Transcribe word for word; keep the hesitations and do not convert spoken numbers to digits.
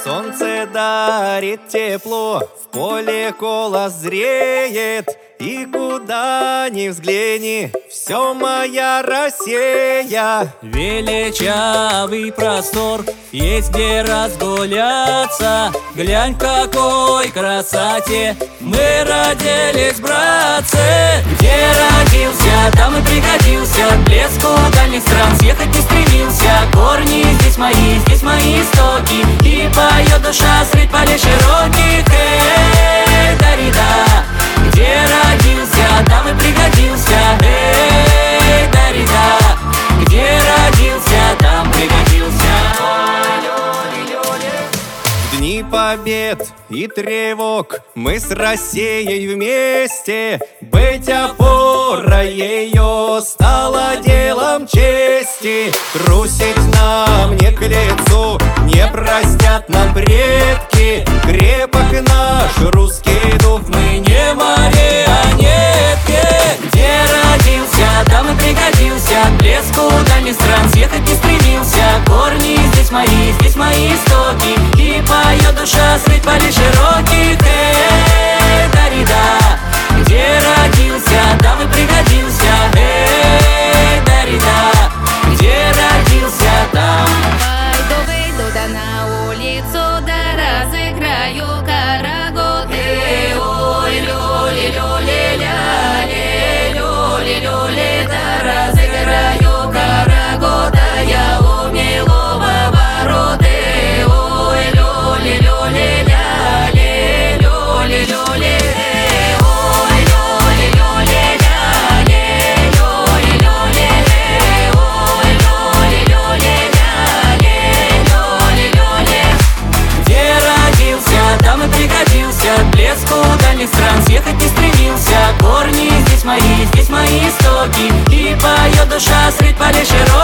Солнце дарит тепло, в поле колос зреет, и куда ни взгляни, все моя Россия. Величавый простор, есть где разгуляться. Глянь, в какой красоте мы родились, братцы. Где родился, там и пригодился, к блеску дальних стран съехать не стремился. Корни здесь мои, здесь мои истоки, и поет душа средь полей широких. Эй, Дарида, где родился, там и пригодился. Эй, Дарида, где родился, там пригодился. В дни побед и тревог мы с Россией вместе. Быть опорой ее стало делом чести. Трусить нам не к лицу, не простят нам предки. Крепок наш русский дух, Мы не марионетки. Где родился, там и пригодился, к блеску дальних стран съехать не стремился. Корни здесь мои, здесь мои истоки, и поет душа средь полей широких. Эй, Дарида, где родился, там и пригодился. Эй, Дарида, где родился, там. Пойду, выйду да на улицу, да разыграю карагоды. Ой, люли, люли, ляли, люли, люли, да разыграю карагода. Я умею повороты. Ой, люли, люли, ляли, люли, люли. Ой, люли, люли, ляли, люли, люли. Ой, люли, люли, ляли, люли, люли. Где родился, там и пригодился, к блеску дальних стран съехать не стремился. Корни здесь мои, здесь мои истоки, и поет душа средь полей широких.